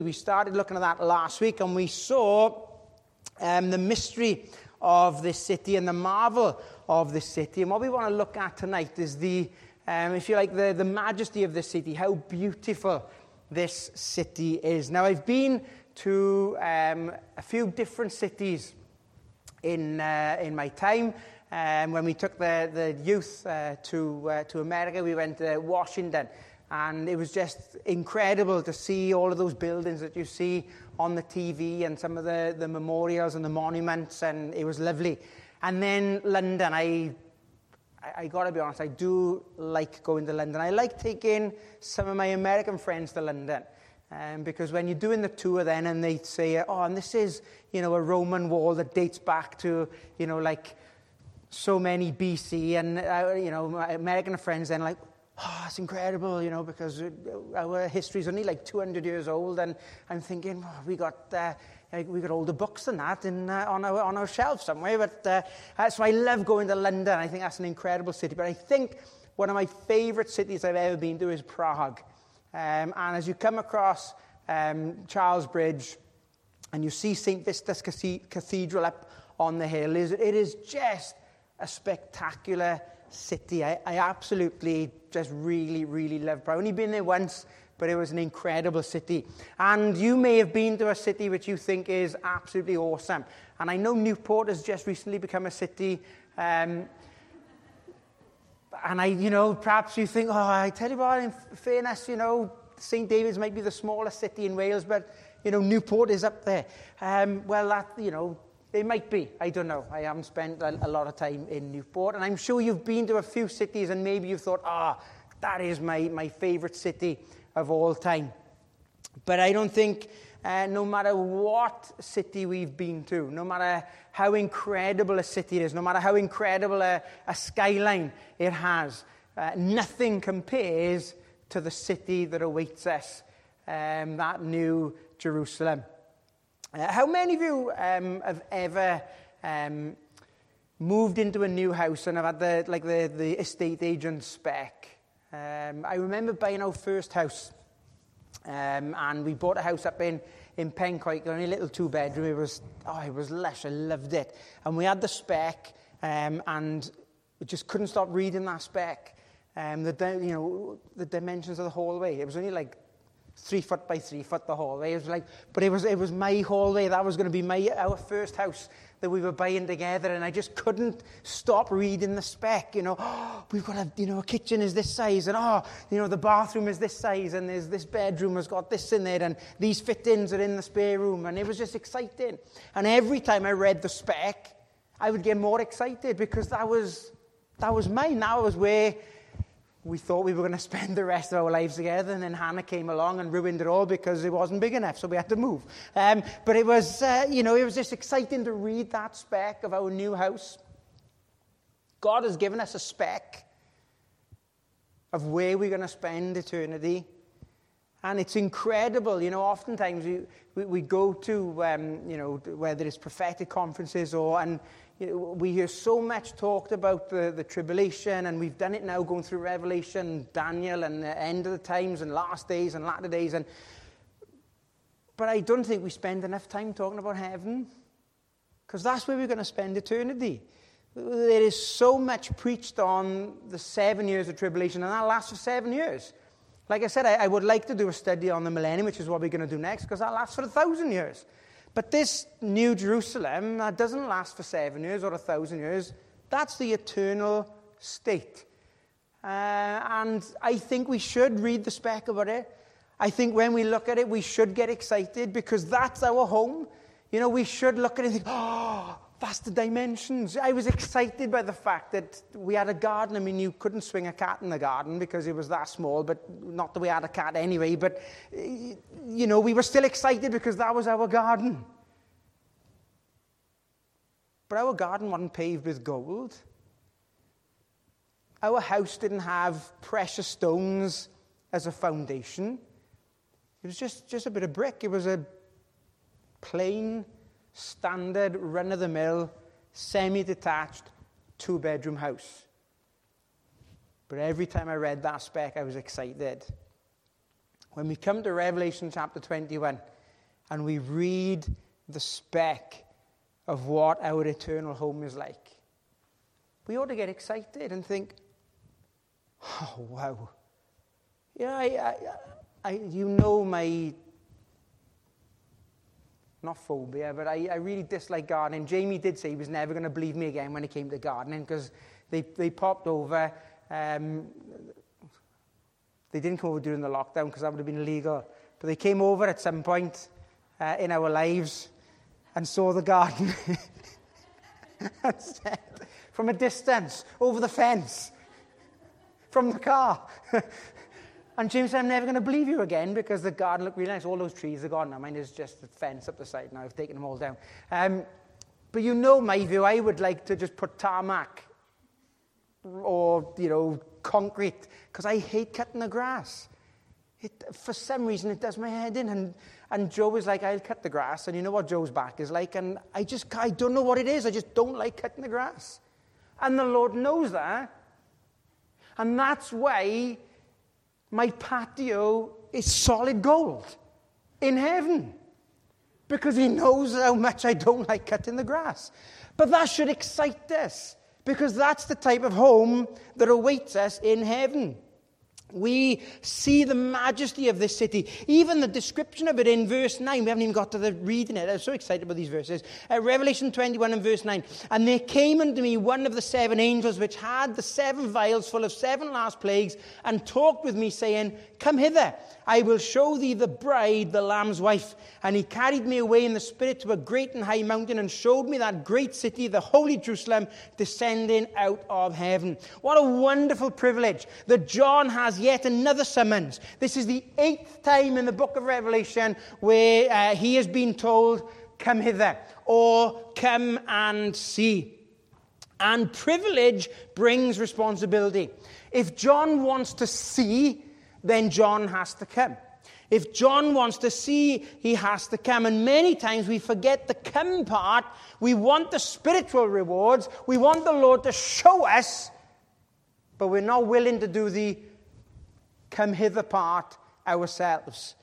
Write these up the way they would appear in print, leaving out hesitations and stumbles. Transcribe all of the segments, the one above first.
We started looking at that last week, and we saw the mystery of this city and the marvel of this city. And what we want to look at tonight is if you like, the majesty of this city, how beautiful this city is. Now, I've been to a few different cities in my time. When we took the youth to America, we went to Washington. And it was just incredible to see all of those buildings that you see on the TV and some of the memorials and the monuments, and it was lovely. And then London, I got to be honest, I do like going to London. I like taking some of my American friends to London. Because when you're doing the tour then and they say, and this is, a Roman wall that dates back to, like so many BC. And, my American friends then like, it's incredible, because our history is only like 200 years old. And I'm thinking, we got older books than that on our shelf somewhere. But so I love going to London. I think that's an incredible city. But I think one of my favorite cities I've ever been to is Prague. And as you come across Charles Bridge and you see St. Vitus Cathedral up on the hill, it is just a spectacular city. I absolutely just really, really love Prague. I've only been there once, but it was an incredible city. And you may have been to a city which you think is absolutely awesome. And I know Newport has just recently become a city. And perhaps you think, I tell you what, in fairness, St. David's might be the smallest city in Wales, but, Newport is up there. It might be. I don't know. I haven't spent a lot of time in Newport. And I'm sure you've been to a few cities and maybe you've thought, that is my favorite city of all time. But I don't think no matter what city we've been to, no matter how incredible a city it is, no matter how incredible a skyline it has, nothing compares to the city that awaits us, that new Jerusalem. How many of you have ever moved into a new house and have had the estate agent spec? I remember buying our first house, and we bought a house up in Pencoed, only a little 2-bedroom. It was lush. I loved it. And we had the spec, and we just couldn't stop reading that spec. The dimensions of the hallway. It was only like 3 foot by 3 foot the hallway. It was my hallway. That was going to be our first house that we were buying together, and I just couldn't stop reading the spec. We've got a kitchen is this size, and the bathroom is this size, and there's this bedroom has got this in there, and these fit-ins are in the spare room, and it was just exciting. And every time I read the spec, I would get more excited because that was mine. That was where we thought we were going to spend the rest of our lives together, and then Hannah came along and ruined it all because it wasn't big enough, so we had to move. But it was, it was just exciting to read that spec of our new house. God has given us a spec of where we're going to spend eternity, and it's incredible. Oftentimes we go to, whether it's prophetic conferences we hear so much talked about the tribulation, and we've done it now going through Revelation, Daniel, and the end of the times, and last days, and latter days. But I don't think we spend enough time talking about heaven, because that's where we're going to spend eternity. There is so much preached on the 7 years of tribulation, and that lasts for 7 years. Like I said, I would like to do a study on the millennium, which is what we're going to do next, because that lasts for 1,000 years. But this new Jerusalem, that doesn't last for 7 years or 1,000 years. That's the eternal state. And I think we should read the spec about it. I think when we look at it, we should get excited because that's our home. We should look at it and think, that's the dimensions. I was excited by the fact that we had a garden. I mean, you couldn't swing a cat in the garden because it was that small, but not that we had a cat anyway. But, we were still excited because that was our garden. But our garden wasn't paved with gold. Our house didn't have precious stones as a foundation. It was just a bit of brick. It was a plain, standard, run-of-the-mill, semi-detached, 2-bedroom house. But every time I read that spec, I was excited. When we come to Revelation chapter 21, and we read the spec of what our eternal home is like, we ought to get excited and think, oh, wow. My, not phobia, but I really dislike gardening. Jamie did say he was never going to believe me again when it came to gardening, because they popped over. They didn't come over during the lockdown because that would have been illegal. But they came over at some point in our lives and saw the garden and said, from a distance, over the fence, from the car. And James said, I'm never going to believe you again, because the garden looked really nice. All those trees are gone now. Mine is just a fence up the side now. I've taken them all down. But my view, I would like to just put tarmac or, concrete, because I hate cutting the grass. For some reason, it does my head in. And Joe is like, I'll cut the grass. And you know what Joe's back is like. And I don't know what it is. I just don't like cutting the grass. And the Lord knows that. And that's why my patio is solid gold in heaven, because he knows how much I don't like cutting the grass. But that should excite us, because that's the type of home that awaits us in heaven. We see the majesty of this city. Even the description of it in verse 9. We haven't even got to the reading it. I'm so excited about these verses. Revelation 21 and verse 9. And there came unto me one of the 7 angels, which had the 7 vials full of 7 last plagues, and talked with me, saying, Come hither, I will show thee the bride, the Lamb's wife. And he carried me away in the spirit to a great and high mountain, and showed me that great city, the holy Jerusalem, descending out of heaven. What a wonderful privilege that John has yet another summons. This is the 8th time in the book of Revelation where he has been told, come hither, or come and see. And privilege brings responsibility. If John wants to see, then John has to come. If John wants to see, he has to come. And many times we forget the come part. We want the spiritual rewards. We want the Lord to show us, but we're not willing to do the come hither part ourselves.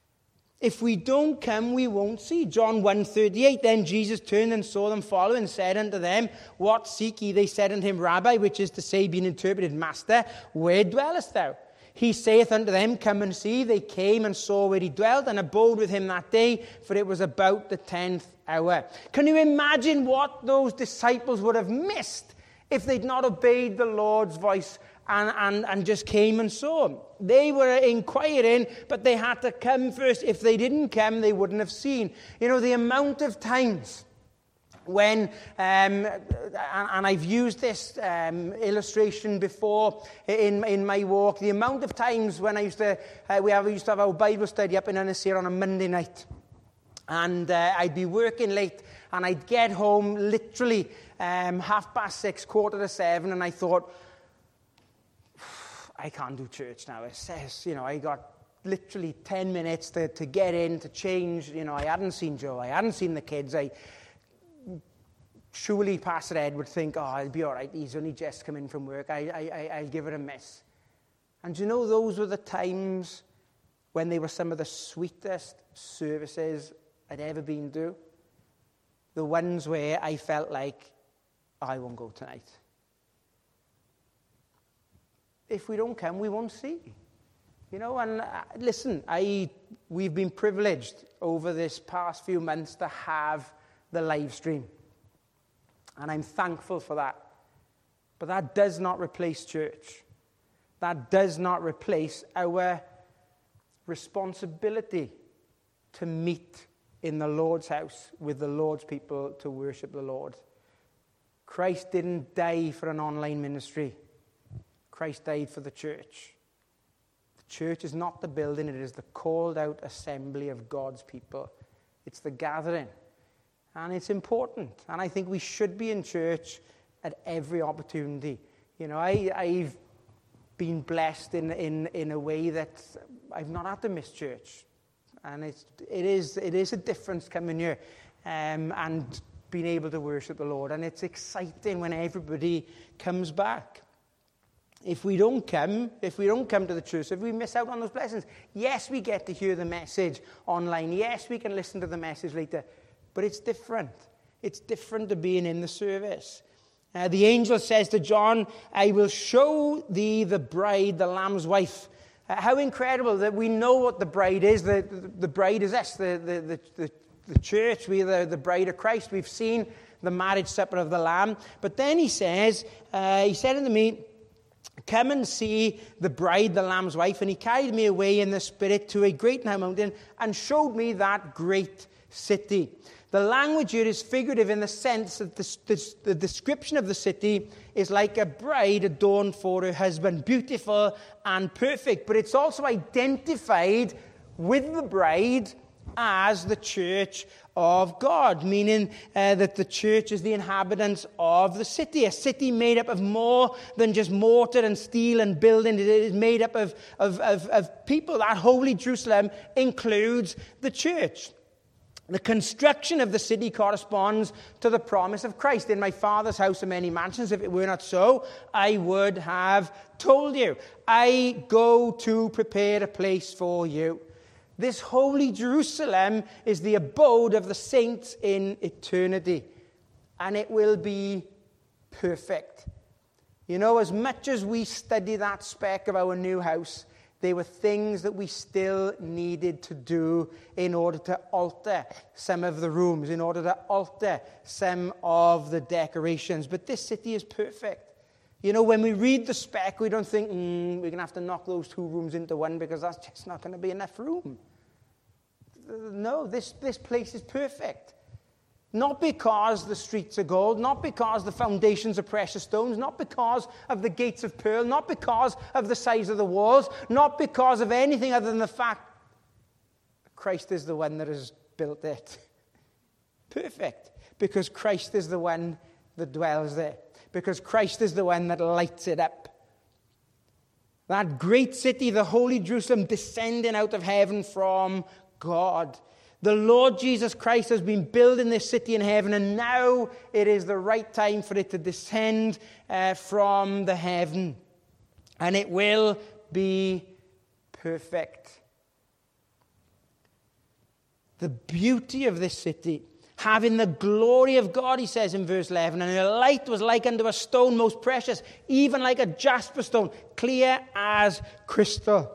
If we don't come, we won't see. John 1:38, then Jesus turned and saw them follow, and said unto them, What seek ye? They said unto him, Rabbi, which is to say, being interpreted, Master, where dwellest thou? He saith unto them, Come and see. They came and saw where he dwelt, and abode with him that day, for it was about the 10th hour. Can you imagine what those disciples would have missed if they'd not obeyed the Lord's voice and just came and saw him? They were inquiring, but they had to come first. If they didn't come, they wouldn't have seen. The amount of times when, and I've used this illustration before in my walk, the amount of times when we used to have our Bible study up in Ennisere on a Monday night, and I'd be working late, and I'd get home literally 6:30, 7:15, and I thought, I can't do church now. It says, I got literally 10 minutes to get in, to change. I hadn't seen Joe. I hadn't seen the kids. Surely Pastor Ed would think, I'll be all right. He's only just come in from work. I'll give it a miss. And those were the times when they were some of the sweetest services I'd ever been to. The ones where I felt like, I won't go tonight. If we don't come, we won't see. And listen, we've been privileged over this past few months to have the live stream. And I'm thankful for that. But that does not replace church. That does not replace our responsibility to meet in the Lord's house with the Lord's people to worship the Lord. Christ didn't die for an online ministry. Christ died for the church. The church is not the building, it is the called out assembly of God's people. It's the gathering. And it's important. And I think we should be in church at every opportunity. I've been blessed in a way that I've not had to miss church. And it is a difference coming here and being able to worship the Lord. And it's exciting when everybody comes back. if we don't come to the church, if we miss out on those blessings. Yes, we get to hear the message online. Yes, we can listen to the message later. But it's different. It's different to being in the service. The angel says to John, I will show thee the bride, the Lamb's wife. How incredible that we know what the bride is. The bride is us, the church. We are the bride of Christ. We've seen the marriage supper of the Lamb. But then he says, he said unto me, come and see the bride, the Lamb's wife. And he carried me away in the spirit to a great high mountain and showed me that great city. The language here is figurative in the sense that the description of the city is like a bride adorned for her husband, beautiful and perfect. But it's also identified with the bride as the church of God, meaning that the church is the inhabitants of the city, a city made up of more than just mortar and steel and building. It is made up of people. That holy Jerusalem includes the church. The construction of the city corresponds to the promise of Christ. In my Father's house are many mansions. If it were not so, I would have told you. I go to prepare a place for you. This holy Jerusalem is the abode of the saints in eternity. And it will be perfect. You know, as much as we study that spec of our new house, there were things that we still needed to do in order to alter some of the rooms, in order to alter some of the decorations. But this city is perfect. You know, when we read the spec, we don't think, we're going to have to knock those 2 rooms into one because that's just not going to be enough room. No, this place is perfect. Not because the streets are gold, not because the foundations are precious stones, not because of the gates of pearl, not because of the size of the walls, not because of anything other than the fact Christ is the one that has built it. Perfect. Because Christ is the one that dwells there. Because Christ is the one that lights it up. That great city, the holy Jerusalem, descending out of heaven from God. The Lord Jesus Christ has been building this city in heaven, and now it is the right time for it to descend from the heaven. And it will be perfect. The beauty of this city, having the glory of God, he says in verse 11, and the light was like unto a stone most precious, even like a jasper stone, clear as crystal.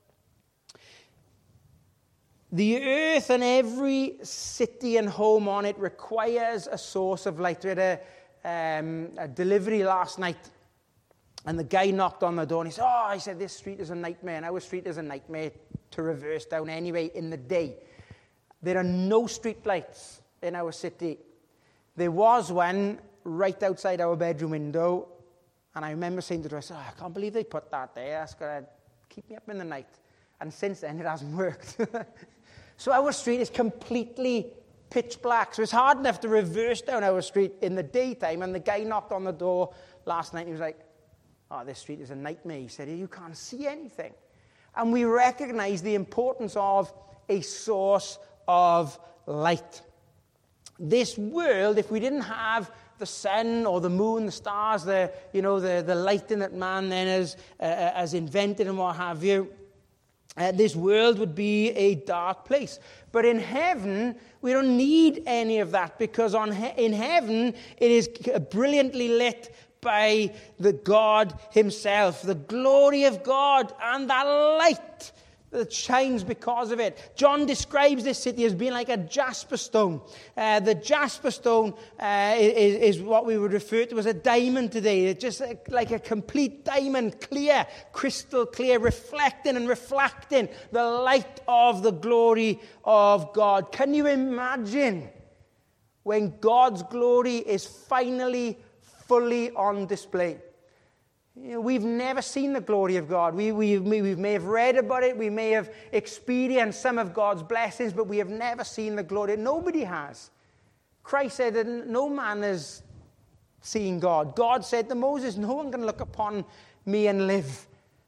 The earth and every city and home on it requires a source of light. We had a delivery last night, and the guy knocked on the door, and he said, this street is a nightmare, and our street is a nightmare to reverse down anyway in the day. There are no street lights in our city. There was one right outside our bedroom window, and I remember saying to her, I can't believe they put that there. That's going to keep me up in the night. And since then, it hasn't worked. So our street is completely pitch black. So it's hard enough to reverse down our street in the daytime. And the guy knocked on the door last night and he was like, this street is a nightmare. He said, you can't see anything. And we recognize the importance of a source of light. This world, if we didn't have the sun or the moon, the stars, the lighting that man then has invented and what have you, this world would be a dark place. But in heaven, we don't need any of that, because in heaven, it is brilliantly lit by the God himself, the glory of God, and that light that shines because of it. John describes this city as being like a jasper stone. The jasper stone is what we would refer to as a diamond today. It's just like a complete diamond, clear, crystal clear, reflecting and reflecting the light of the glory of God. Can you imagine when God's glory is finally fully on display? We've never seen the glory of God. We may have read about it. We may have experienced some of God's blessings, but we have never seen the glory. Nobody has. Christ said that no man has seen God. God said to Moses, no one can look upon me and live.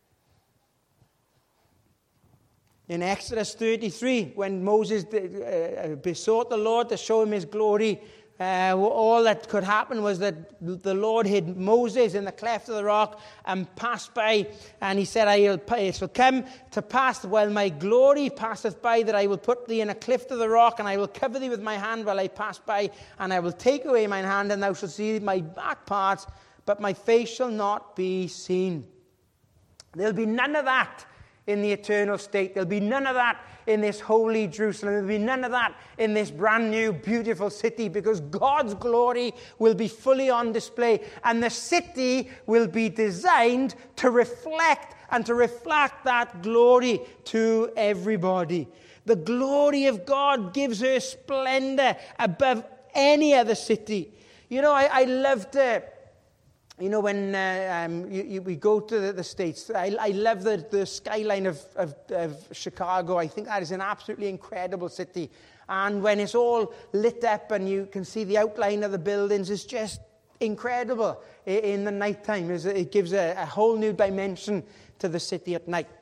In Exodus 33, when Moses besought the Lord to show him his glory, all that could happen was that the Lord hid Moses in the cleft of the rock and passed by. And he said, it shall come to pass while my glory passeth by, that I will put thee in a cleft of the rock, and I will cover thee with my hand while I pass by, and I will take away mine hand, and thou shalt see my back parts, but my face shall not be seen. There'll be none of that in the eternal state. There'll be none of that in this holy Jerusalem. There'll be none of that in this brand new, beautiful city, because God's glory will be fully on display. And the city will be designed to reflect that glory to everybody. The glory of God gives her splendor above any other city. You know, I love to... You know, when we go to the States, I love the skyline of Chicago. I think that is an absolutely incredible city. And when it's all lit up and you can see the outline of the buildings, it's just incredible in the nighttime. It gives a whole new dimension to the city at night.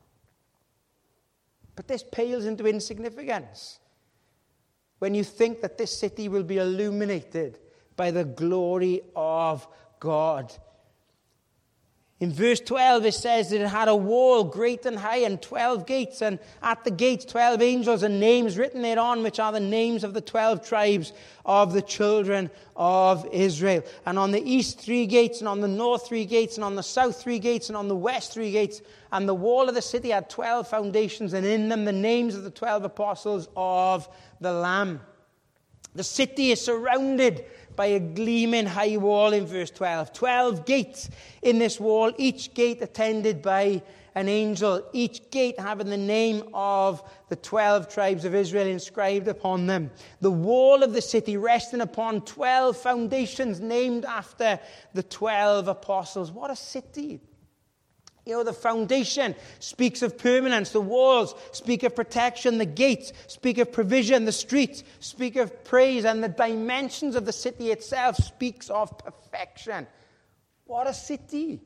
But this pales into insignificance when you think that this city will be illuminated by the glory of God. In verse 12 it says that it had a wall great and high and 12 gates, and at the gates 12 angels and names written thereon, which are the names of the 12 tribes of the children of Israel. And on the east 3 gates, and on the north 3 gates, and on the south 3 gates, and on the west 3 gates. And the wall of the city had 12 foundations, and in them the names of the 12 apostles of the Lamb. The city is surrounded by a gleaming high wall in verse 12. 12 gates in this wall, each gate attended by an angel, each gate having the name of the 12 tribes of Israel inscribed upon them. The wall of the city resting upon 12 foundations named after the 12 apostles. What a city! You know, the foundation speaks of permanence. The walls speak of protection. The gates speak of provision. The streets speak of praise. And the dimensions of the city itself speaks of perfection. What a city!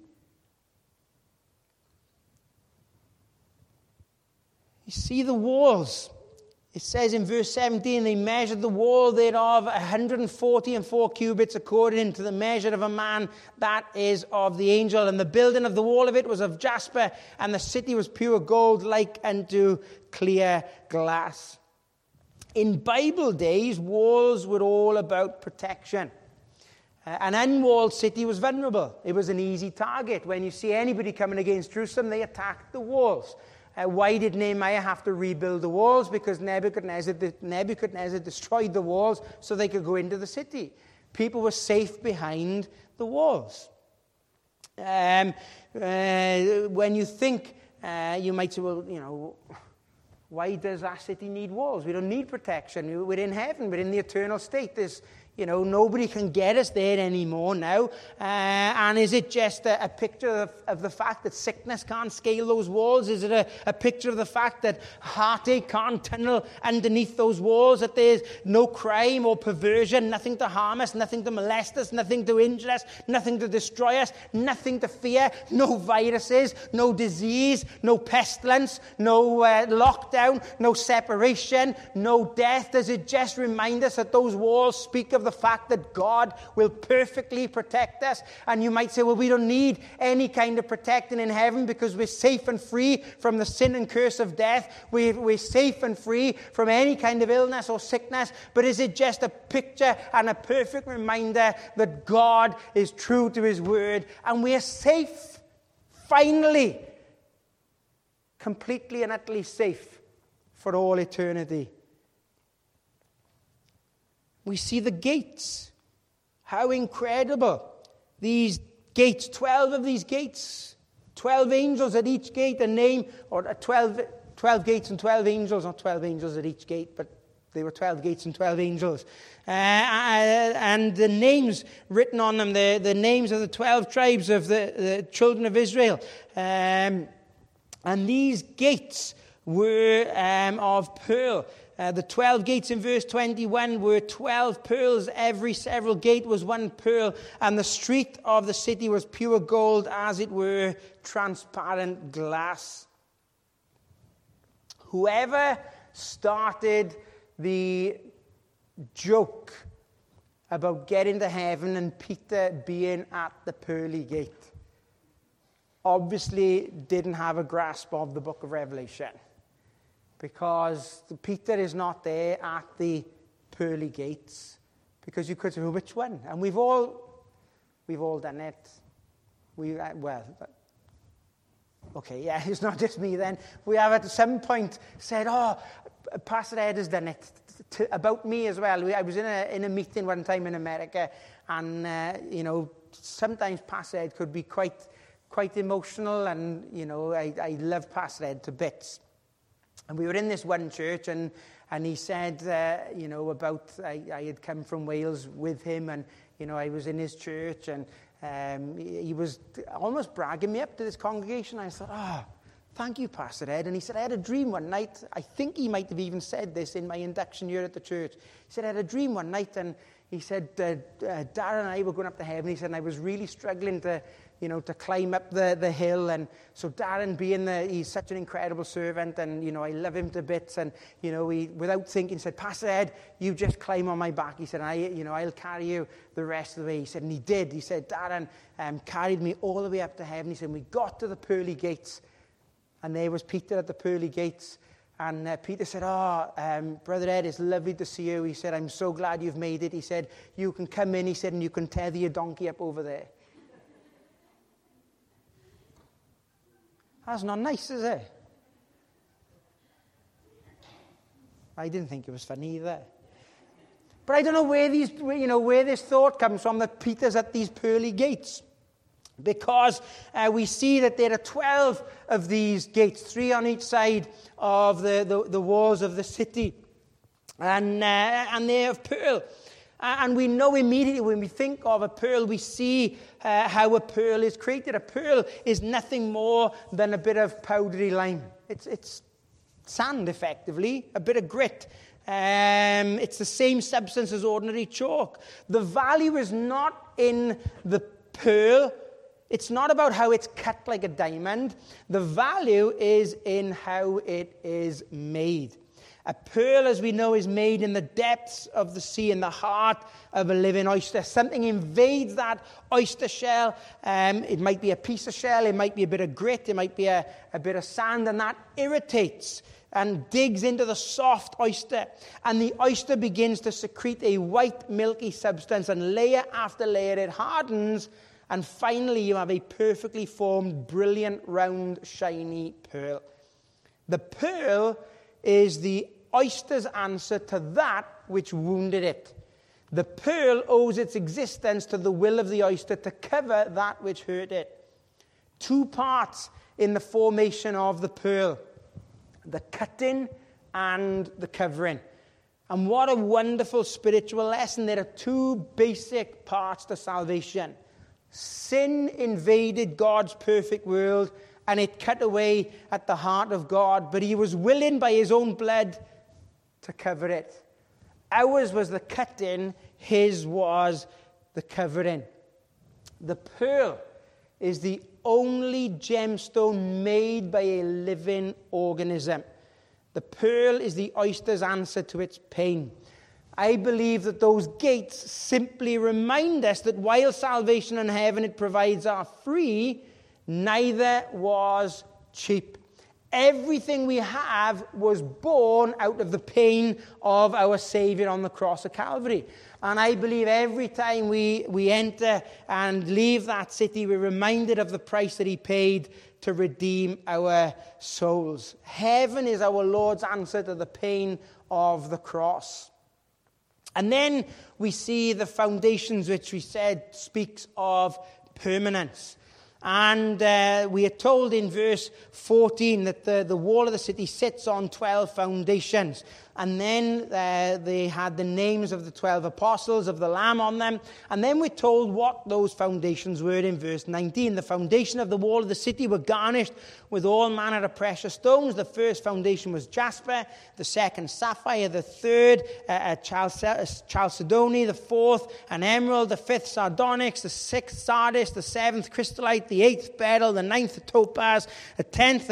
You see the walls. It says in verse 17, they measured the wall thereof 144 cubits according to the measure of a man, that is of the angel. And the building of the wall of it was of jasper, and the city was pure gold, like unto clear glass. In Bible days, walls were all about protection. An unwalled city was vulnerable. It was an easy target. When you see anybody coming against Jerusalem, they attacked the walls. Why did Nehemiah have to rebuild the walls? Because Nebuchadnezzar destroyed the walls so they could go into the city. People were safe behind the walls. When you think, you might say, well, you know, why does our city need walls? We don't need protection. We're in heaven. We're in the eternal state. There's, you know, nobody can get us there anymore now. And is it just a picture of the fact that sickness can't scale those walls? Is it a picture of the fact that heartache can't tunnel underneath those walls? That there's no crime or perversion, nothing to harm us, nothing to molest us, nothing to injure us, nothing to destroy us, nothing to fear, no viruses, no disease, no pestilence, no lockdown, no separation, no death? Does it just remind us that those walls speak of the fact that God will perfectly protect us? And you might say, well, we don't need any kind of protecting in heaven because we're safe and free from the sin and curse of death. We're safe and free from any kind of illness or sickness. But is it just a picture and a perfect reminder that God is true to his word and we're safe, finally, completely and utterly safe for all eternity? We see the gates. How incredible. These gates, 12 of these gates, 12 angels at each gate, a name, or 12 gates and 12 angels, not 12 angels at each gate, but they were 12 gates and 12 angels. And the names written on them, the names of the 12 tribes of the children of Israel. And these gates were of pearl. The 12 gates in verse 21 were 12 pearls. Every several gate was one pearl. And the street of the city was pure gold, as it were transparent glass. Whoever started the joke about getting to heaven and Peter being at the pearly gate obviously didn't have a grasp of the book of Revelation, because Peter is not there at the pearly gates, because you could say, well, which one? And we've all done it. Okay, yeah, it's not just me then. We have at some point said, Pastor Ed has done it about me as well. I was in a meeting one time in America, and sometimes Pastor Ed could be quite emotional, and I love Pastor Ed to bits. And we were in this one church, and he said about I had come from Wales with him, and I was in his church, and he was almost bragging me up to this congregation. I thought, thank you, Pastor Ed. And he said, I had a dream one night. I think he might have even said this in my induction year at the church. He said, I had a dream one night, and he said, Darren and I were going up to heaven. He said, and I was really struggling to climb up the hill. And so Darren, he's such an incredible servant, and, I love him to bits. And, he, without thinking, said, Pastor Ed, you just climb on my back. He said, I'll carry you the rest of the way. He said, and he did. He said, Darren carried me all the way up to heaven. He said, we got to the pearly gates, and there was Peter at the pearly gates. And Peter said, Brother Ed, it's lovely to see you. He said, I'm so glad you've made it. He said, you can come in, he said, and you can tether your donkey up over there. That's not nice, is it? I didn't think it was funny either. But I don't know where this thought comes from, that Peter's at these pearly gates. Because we see that there are 12 of these gates, 3 on each side of the walls of the city. And they're of pearl. And we know immediately when we think of a pearl, we see how a pearl is created. A pearl is nothing more than a bit of powdery lime. It's sand, effectively, a bit of grit. It's the same substance as ordinary chalk. The value is not in the pearl. It's not about how it's cut like a diamond. The value is in how it is made. A pearl, as we know, is made in the depths of the sea, in the heart of a living oyster. Something invades that oyster shell. It might be a piece of shell. It might be a bit of grit. It might be a bit of sand, and that irritates and digs into the soft oyster. And the oyster begins to secrete a white, milky substance, and layer after layer it hardens. And finally, you have a perfectly formed, brilliant, round, shiny pearl. The pearl is the oyster's answer to that which wounded it. The pearl owes its existence to the will of the oyster to cover that which hurt it. 2 parts in the formation of the pearl: the cutting and the covering. And what a wonderful spiritual lesson. There are 2 basic parts to salvation. Sin invaded God's perfect world, and it cut away at the heart of God, but he was willing by his own blood to cover it. Ours was the cutting, his was the covering. The pearl is the only gemstone made by a living organism. The pearl is the oyster's answer to its pain. I believe that those gates simply remind us that while salvation and heaven it provides are free, neither was cheap. Everything we have was born out of the pain of our Savior on the cross of Calvary. And I believe every time we enter and leave that city, we're reminded of the price that he paid to redeem our souls. Heaven is our Lord's answer to the pain of the cross. And then we see the foundations, which we said speaks of permanence. And we are told in verse 14 that the wall of the city sits on 12 foundations. And then they had the names of the 12 apostles of the Lamb on them. And then we're told what those foundations were in verse 19. The foundation of the wall of the city were garnished with all manner of precious stones. The first foundation was jasper, the second sapphire, the third chalcedony, the fourth an emerald, the fifth sardonyx, the sixth sardis, the seventh crystallite, the eighth beryl, the ninth topaz, the 10th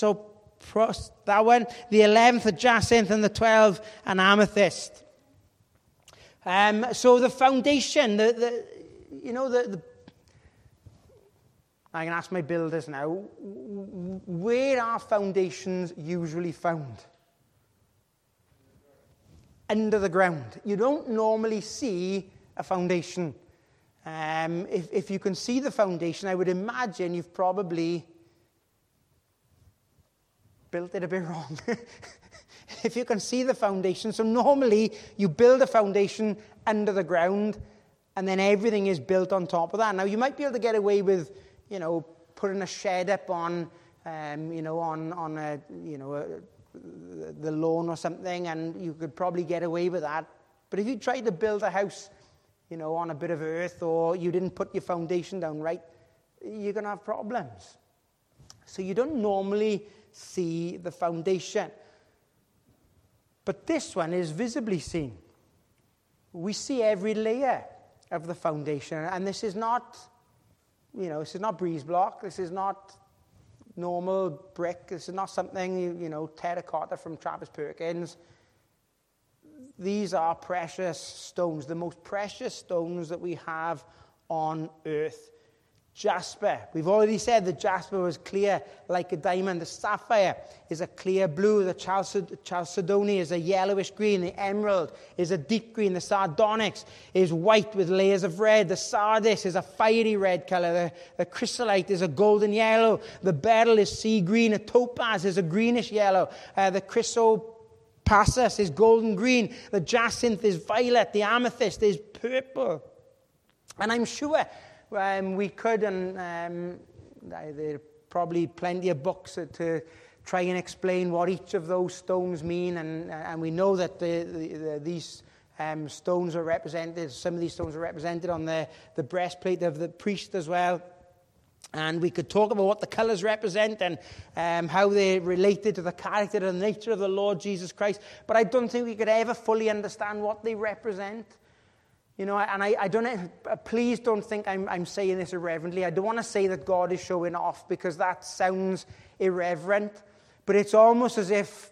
chrysoprase, that one, the 11th a jacinth, and the 12th an amethyst. So the foundation, I can ask my builders now, where are foundations usually found? Under the ground. You don't normally see a foundation. If you can see the foundation, I would imagine you've probably built it a bit wrong. If you can see the foundation, so normally you build a foundation under the ground and then everything is built on top of that. Now you might be able to get away with, putting a shed up on, the lawn or something, and you could probably get away with that. But if you tried to build a house, on a bit of earth, or you didn't put your foundation down right, you're going to have problems. So you don't normally see the foundation. But this one is visibly seen. We see every layer of the foundation, and this is not, this is not breeze block, this is not normal brick, this is not something, terracotta from Travis Perkins. These are precious stones, the most precious stones that we have on earth. Jasper. We've already said that jasper was clear like a diamond. The sapphire is a clear blue. The chalcedony is a yellowish green. The emerald is a deep green. The sardonyx is white with layers of red. The sardis is a fiery red color. The chrysolite is a golden yellow. The beryl is sea green. A topaz is a greenish yellow. The chrysoprasus is golden green. The jacinth is violet. The amethyst is purple. And I'm sure we could, and there are probably plenty of books to try and explain what each of those stones mean, and we know that these stones are represented, some of these stones are represented on the breastplate of the priest as well. And we could talk about what the colours represent and how they're related to the character and nature of the Lord Jesus Christ, but I don't think we could ever fully understand what they represent. And I don't. Please don't think I'm saying this irreverently. I don't want to say that God is showing off, because that sounds irreverent. But it's almost as if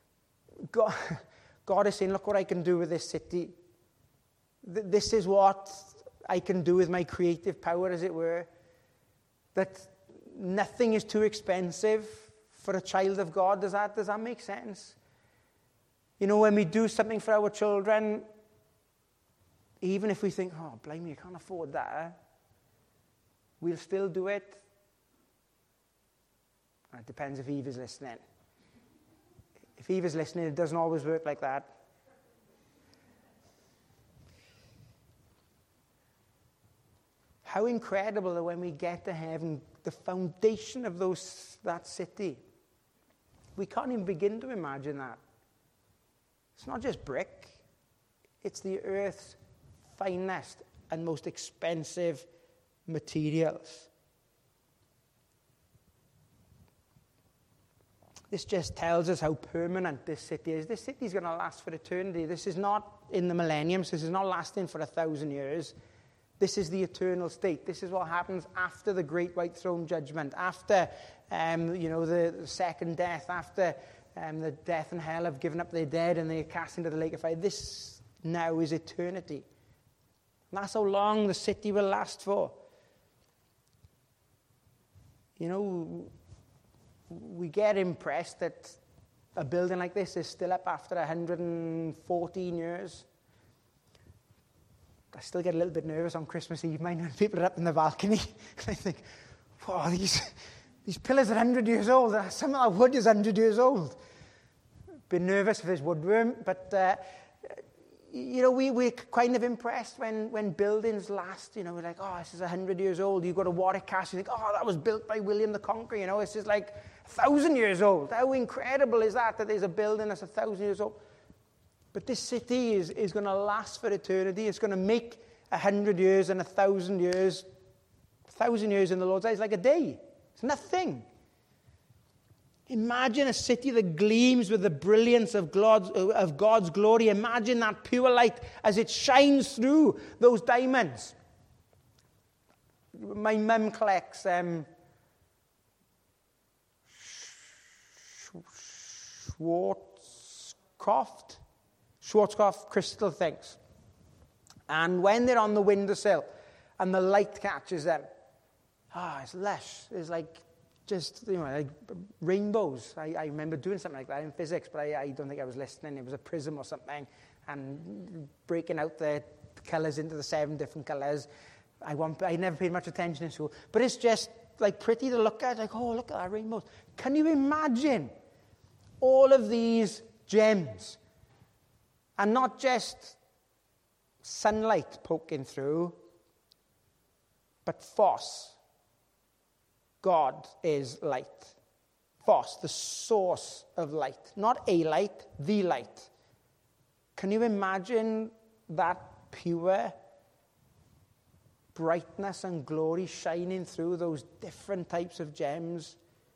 God is saying, "Look what I can do with this city. This is what I can do with my creative power, as it were. That nothing is too expensive for a child of God." Does that make sense? When we do something for our children, even if we think, "Oh, blimey, I can't afford that," we'll still do it. It depends if Eve is listening. If Eve is listening, it doesn't always work like that. How incredible that when we get to heaven, the foundation of that city, we can't even begin to imagine that. It's not just brick. It's the earth's finest and most expensive materials. This just tells us how permanent this city is. This city is going to last for eternity. This is not in the millenniums. This is not lasting for 1,000 years. This is the eternal state. This is what happens after the great white throne judgment, after the second death, after the death and hell have given up their dead and they are cast into the lake of fire. This now is eternity. And that's how long the city will last for. We get impressed that a building like this is still up after 114 years. I still get a little bit nervous on Christmas Eve, mind, when people are up in the balcony. I think, wow, these pillars are 100 years old. Some of that wood is 100 years old. Been nervous if there's woodworm, but we're kind of impressed when buildings last. We're like, oh, this is 100 years old. You go to Warwick Castle, you think, oh, that was built by William the Conqueror. It's just like 1,000 years old. How incredible is that there's a building that's 1,000 years old? But this city is going to last for eternity. It's going to make 100 years and 1,000 years. 1,000 years in the Lord's eyes like a day. It's nothing. Imagine a city that gleams with the brilliance of God's glory. Imagine that pure light as it shines through those diamonds. My mum collects Schwarzkopf crystal things. And when they're on the windowsill and the light catches them, it's lush. It's like just, like rainbows. I remember doing something like that in physics, but I don't think I was listening. It was a prism or something, and breaking out the colours into the 7 different colours. I never paid much attention in school, but it's just like pretty to look at. Like, oh, look at that rainbows. Can you imagine all of these gems, and not just sunlight poking through, but Phos? God is light. Phos, the source of light. Not a light, the light. Can you imagine that pure brightness and glory shining through those different types of gems?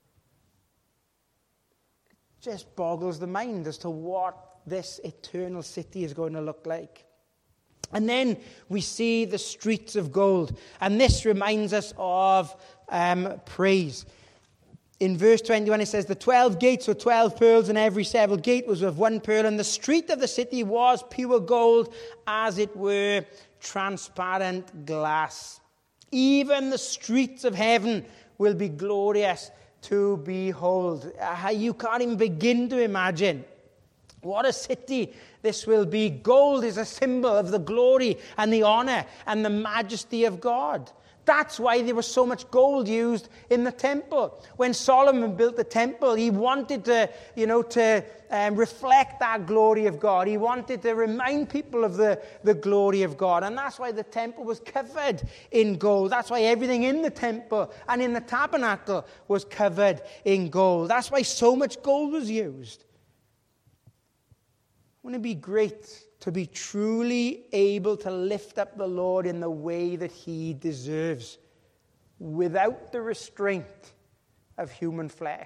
It just boggles the mind as to what this eternal city is going to look like. And then we see the streets of gold. And this reminds us of praise. In verse 21 it says, the 12 gates were 12 pearls, and every several gate was of 1 pearl. And the street of the city was pure gold, as it were transparent glass. Even the streets of heaven will be glorious to behold. You can't even begin to imagine what a city this will be. Gold is a symbol of the glory and the honor and the majesty of God. That's why there was so much gold used in the temple. When Solomon built the temple, he wanted to reflect that glory of God. He wanted to remind people of the glory of God. And that's why the temple was covered in gold. That's why everything in the temple and in the tabernacle was covered in gold. That's why so much gold was used. Wouldn't it be great to be truly able to lift up the Lord in the way that he deserves, without the restraint of human flesh?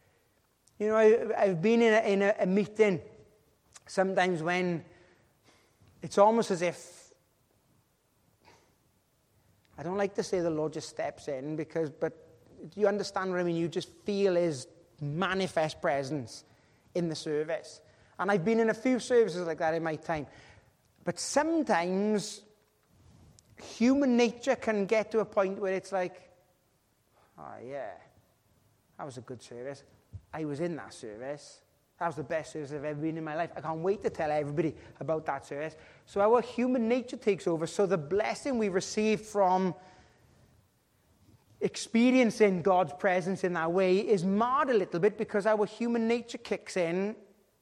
I've been in a meeting sometimes when it's almost as if, I don't like to say the Lord just steps in, but you understand what I mean? You just feel his manifest presence in the service. And I've been in a few services like that in my time. But sometimes human nature can get to a point where it's like, oh yeah, that was a good service. I was in that service. That was the best service I've ever been in my life. I can't wait to tell everybody about that service. So our human nature takes over. So the blessing we receive from experiencing God's presence in that way is marred a little bit, because our human nature kicks in.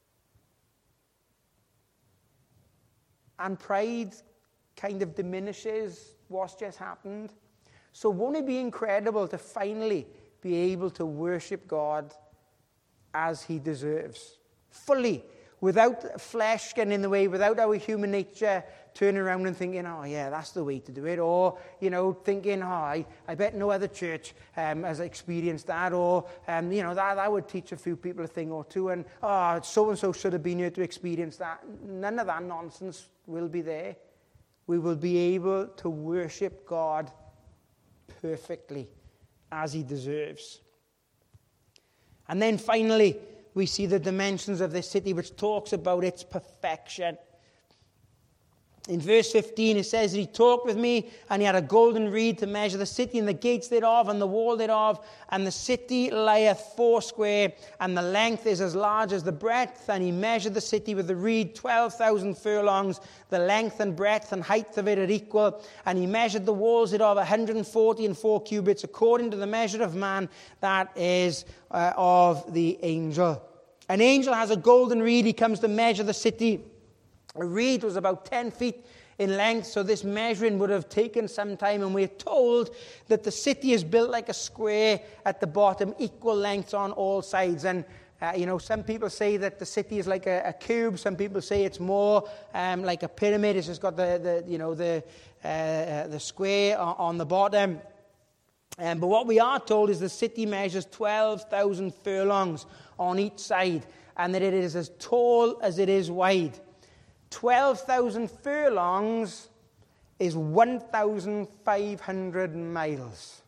And pride kind of diminishes what's just happened. So won't it be incredible to finally be able to worship God as he deserves? Fully, without flesh getting in the way, without our human nature turning around and thinking, oh yeah, that's the way to do it. Or, thinking, I bet no other church has experienced that. Or, that would teach a few people a thing or two. And, so-and-so should have been here to experience that. None of that nonsense will be there. We will be able to worship God perfectly as he deserves. And then finally, we see the dimensions of this city, which talks about its perfection. In verse 15, it says, he talked with me, and he had a golden reed to measure the city and the gates thereof and the wall thereof. And the city lieth 80, and the length is as large as the breadth. And he measured the city with the reed 12,000 furlongs. The length and breadth and height of it are equal. And he measured the walls thereof 140 and 4 cubits, according to the measure of man, that is of the angel. An angel has a golden reed. He comes to measure the city. A reed was about 10 feet in length, so this measuring would have taken some time. And we're told that the city is built like a square at the bottom, equal lengths on all sides. And, some people say that the city is like a cube. Some people say it's more like a pyramid. It's just got the square on the bottom. But what we are told is the city measures 12,000 furlongs on each side, and that it is as tall as it is wide. 12,000 furlongs is 1,500 miles.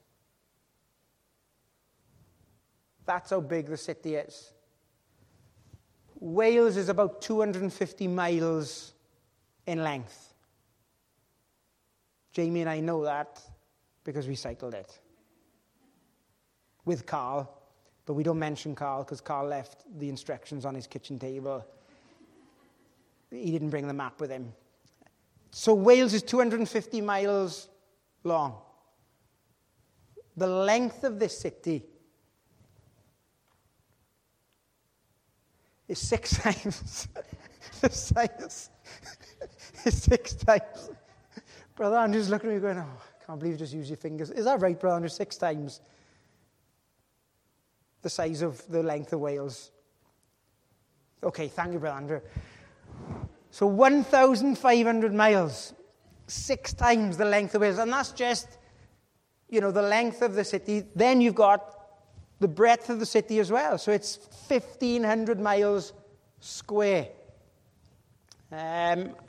That's how big the city is. Wales is about 250 miles in length. Jamie and I know that because we cycled it with Carl, but we don't mention Carl because Carl left the instructions on his kitchen table. He didn't bring the map with him. So Wales is 250 miles long. The length of this city is 6 times the size. It's 6 times. Brother Andrew's looking at me going, oh, I can't believe you just used your fingers. Is that right, Brother Andrew? 6 times the size of the length of Wales. Okay, thank you, Brother Andrew. So 1,500 miles, 6 times the length of Wales. And that's just, the length of the city. Then you've got the breadth of the city as well. So it's 1,500 miles square. And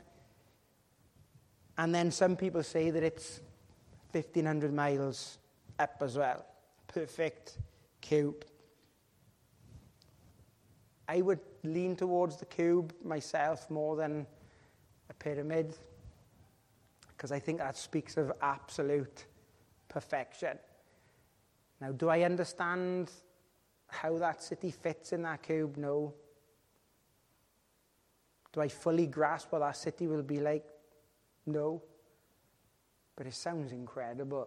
then some people say that it's 1,500 miles up as well. Perfect cube. I would lean towards the cube myself more than a pyramid, because I think that speaks of absolute perfection. Now, do I understand how that city fits in that cube? No. Do I fully grasp what that city will be like? No. But it sounds incredible.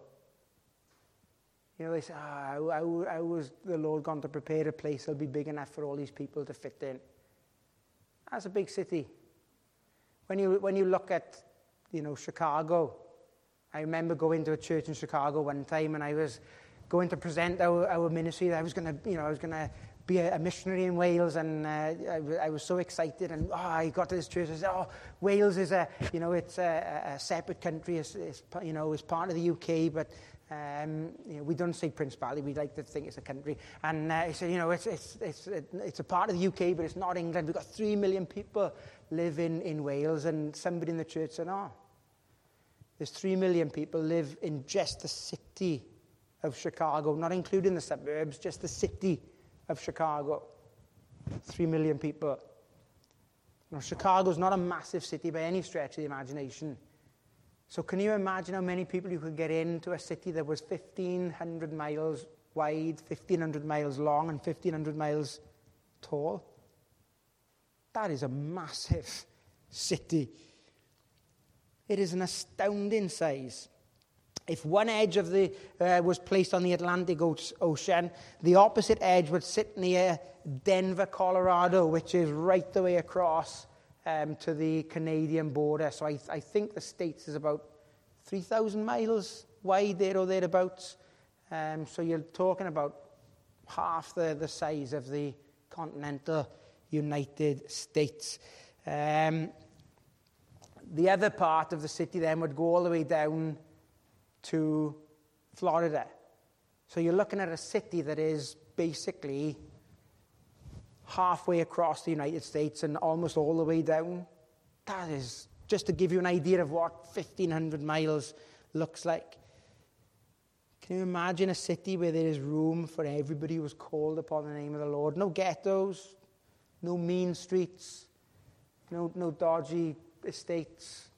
They say, how was the Lord going to prepare a place that'll be big enough for all these people to fit in? That's a big city. When you look at, Chicago, I remember going to a church in Chicago one time, and I was going to present our ministry. I was going to be a missionary in Wales, and I was so excited. And I got to this church. I said, Wales is it's a separate country. It's part of the UK, but we don't say Principality. We like to think it's a country. And he said, it's a part of the UK, but it's not England. We've got 3 million people live in Wales. And somebody in the church said, there's 3 million people live in just the city of Chicago, not including the suburbs, just the city of Chicago. 3 million people. Chicago's not a massive city by any stretch of the imagination. So can you imagine how many people you could get into a city that was 1,500 miles wide, 1,500 miles long, and 1,500 miles tall? That is a massive city. It is an astounding size. If one edge of the was placed on the Atlantic Ocean, the opposite edge would sit near Denver, Colorado, which is right the way across to the Canadian border. So I think the States is about 3,000 miles wide there or thereabouts. So you're talking about half the size of the continental United States. The other part of the city then would go all the way down to Florida. So you're looking at a city that is basically halfway across the United States and almost all the way down. That is just to give you an idea of what 1,500 miles looks like. Can you imagine a city where there is room for everybody who was called upon the name of the Lord? No ghettos, no mean streets, no dodgy estates.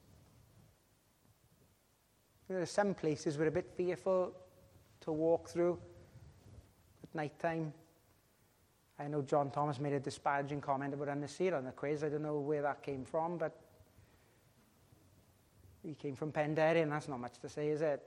There are some places we're a bit fearful to walk through at night time. I know John Thomas made a disparaging comment about Anasir on the quiz. I don't know where that came from, but he came from Penderyn, and that's not much to say, is it?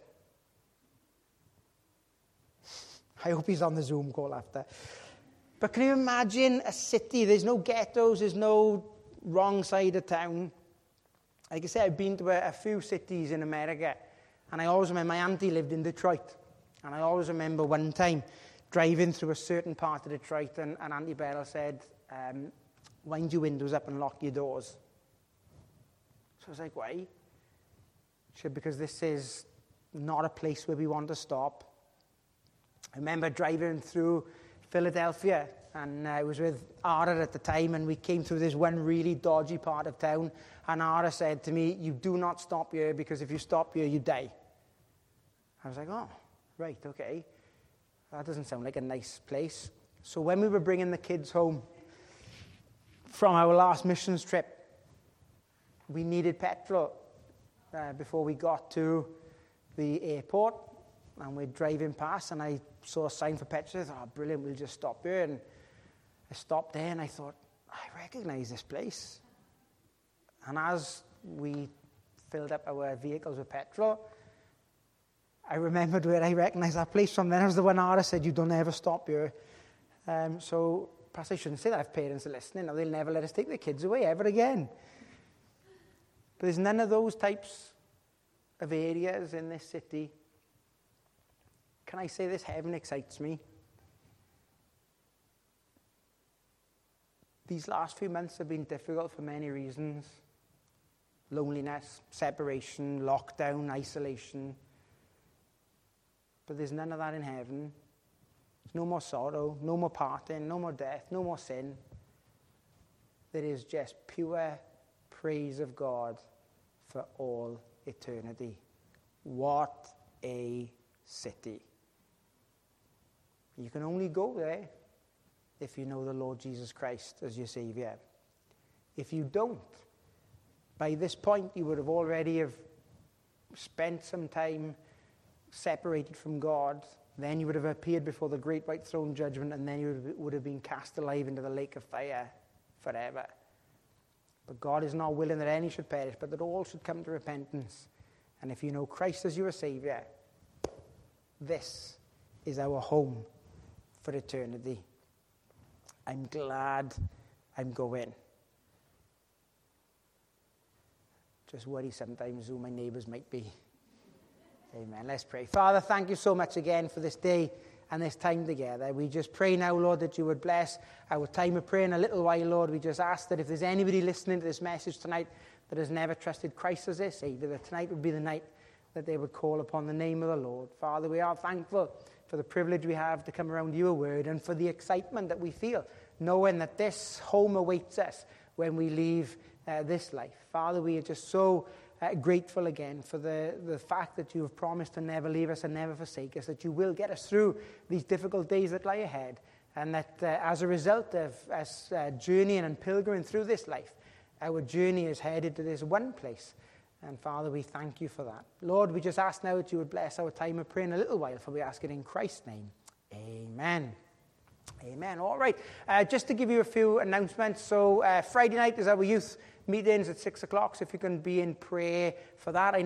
I hope he's on the Zoom call after. But can you imagine a city? There's no ghettos, there's no wrong side of town. Like I said, I've been to a few cities in America, and I always remember my auntie lived in Detroit, and I always remember one time driving through a certain part of Detroit, and Auntie Beryl said, wind your windows up and lock your doors. So I was like, why? She said, because this is not a place where we want to stop. I remember driving through Philadelphia, and I was with Ara at the time, and we came through this one really dodgy part of town, and Ara said to me, you do not stop here, because if you stop here, you die. I was like, oh, right, okay. That doesn't sound like a nice place. So when we were bringing the kids home from our last missions trip, we needed petrol before we got to the airport, and we're driving past, and I saw a sign for petrol. I thought, oh, brilliant, we'll just stop here. And I stopped there, and I thought, I recognise this place. And as we filled up our vehicles with petrol, I remembered where I recognised that place from. Then I was the one Ara said, you don't ever stop here. So perhaps I shouldn't say that if parents are listening. Or they'll never let us take their kids away ever again. But there's none of those types of areas in this city. Can I say this? Heaven excites me. These last few months have been difficult for many reasons. Loneliness, separation, lockdown, isolation. But there's none of that in heaven. There's no more sorrow, no more parting, no more death, no more sin. There is just pure praise of God for all eternity. What a city. You can only go there if you know the Lord Jesus Christ as your Saviour. If you don't, by this point you would have already have spent some time separated from God. Then you would have appeared before the great white throne judgment, and then you would have been cast alive into the lake of fire forever. But God is not willing that any should perish, but that all should come to repentance. And if you know Christ as your Saviour, this is our home for eternity. I'm glad I'm going. Just worry sometimes who my neighbours might be. Amen. Let's pray. Father, thank you so much again for this day and this time together. We just pray now, Lord, that you would bless our time of prayer in a little while, Lord. We just ask that if there's anybody listening to this message tonight that has never trusted Christ as their Saviour, that tonight would be the night that they would call upon the name of the Lord. Father, we are thankful for the privilege we have to come around your word and for the excitement that we feel, knowing that this home awaits us when we leave this life. Father, we are just so grateful again for the fact that you have promised to never leave us and never forsake us, that you will get us through these difficult days that lie ahead, and that as a result of us journeying and pilgriming through this life, our journey is headed to this one place. And Father, we thank you for that. Lord, we just ask now that you would bless our time of prayer in a little while, for we ask it in Christ's name. Amen. Amen. All right. Just to give you a few announcements. So Friday night is our youth meetings at 6 o'clock. So if you can be in prayer for that.